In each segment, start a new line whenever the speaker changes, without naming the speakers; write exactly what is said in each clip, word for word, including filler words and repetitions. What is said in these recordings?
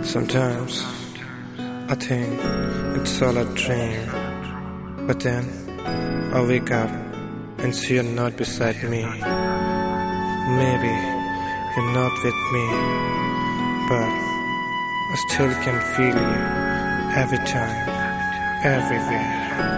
Sometimes I think it's all a dream, but then I wake up and see you're not beside me. Maybe you're not with me, but I still can feel you every time, everywhere.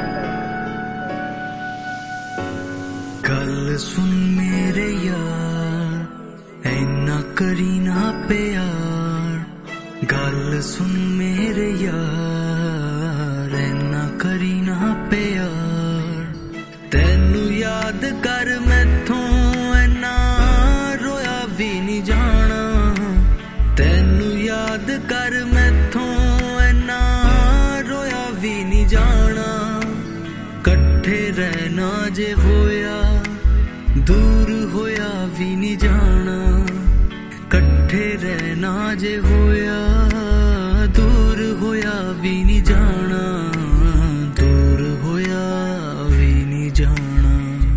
गल सुन मेरे यार, ऐना करी ना प्यार. गल सुन मेरे यार, ऐना करी ना प्यार. तैनू याद कर मैथों ऐना रोया भी नहीं जाना. तैनू याद कर मैथों ऐना रोया भी नहीं जाना. कट्ठे रहना जे होया, दूर होया भी नहीं जाना. कट्ठे रहना जे होया, दूर होया भी नहीं जाना. दूर होया भी नहीं जाना.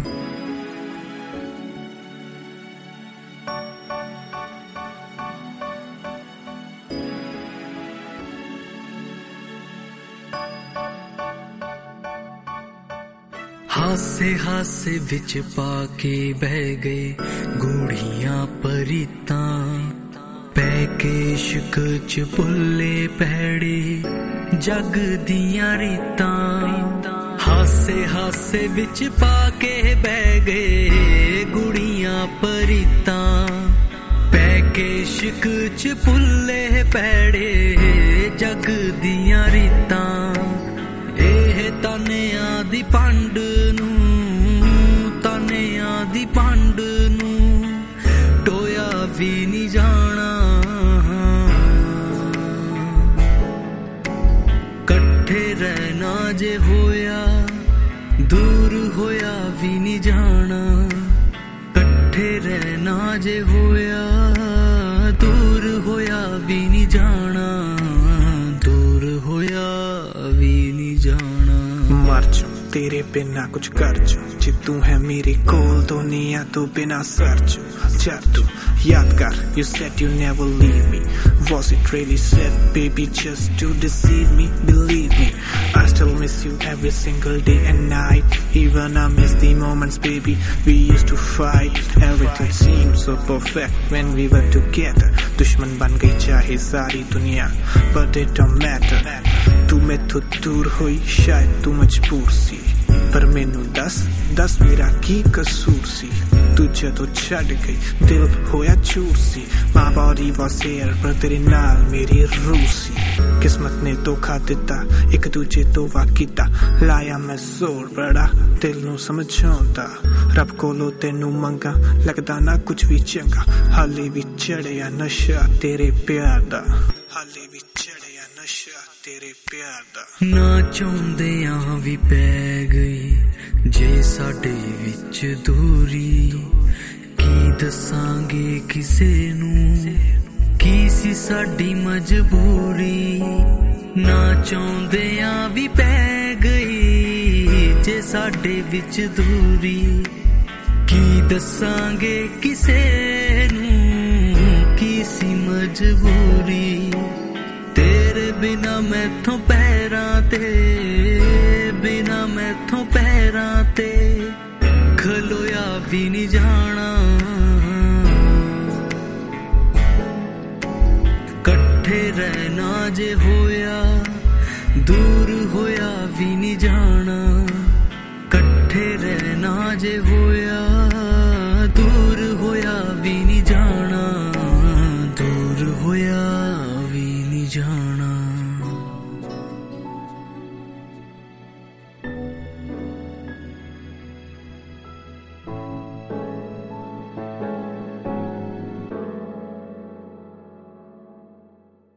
हासे हासे विच पाके बह गए गूढ़ियां परीतां. पैके इश्क च भुल्ले पैड़े जग दियां रीतां. हासे हासे विच पाके बह गए गूढ़ियां परीतां. पैके इश्क च भुल्ले पैड़े जग दियां रीतां. एह तानियां दी पंड नू, तानियां दी पंड नू टोया भी नहीं जाना. कट्ठे रहना जे होया, दूर होया भी नहीं जाना. कट्ठे रहना जे होया, दूर होया भी नहीं जाना. दूर होया भी नहीं जाना.
मर जाऊं तेरे बिना कुछ कर जाऊं, जे तू है मेरे कोल दुनिया तो बिना सर जाऊं. चल तू याद कर, you said you never leave me. Was it really said, baby, just to deceive me? Believe me, I still miss you every single day and night. Even I miss the moments, baby, we used to fight. Everything seemed so perfect when we were together. दुश्मन बन गई चाहे सारी दुनिया, but it don't matter. तू मैथों दूर हुई शायद तू मजबूर सी, पर मैनू दस दस मेरा की कसूर सी. तू जदों छड़ गई दिल होया चूर सी. My body was here पर तेरे नाल मेरी रूह सी. किस्मत ने धोखा दिता, एक दूजे तो वाकिता. लाया मैं जोर बड़ा दिल नू समझाउंदा. रब कोलों तेनू मंगा, लगदा ना कुछ भी चंगा. हाले भी चढ़िया नशा तेरे प्यार दा. हाले भी चढ़िया नशा तेरे प्यार दा.
ना चाहुंदियां भी पै गई जे साडे विच दूरी. की दसांगे किसे नू की सी साडी मजबूरी. ना चाहुंदियां भी पै गई जे साडे विच दूरी. की दसांगे किसे नू की सी मजबूरी. तेरे बिना मैथों पैरां ते, बिना मैथों पैरां ते खलोया भी नहीं जाना. कट्ठे रहना जे होया, दूर होया भी नहीं जाना.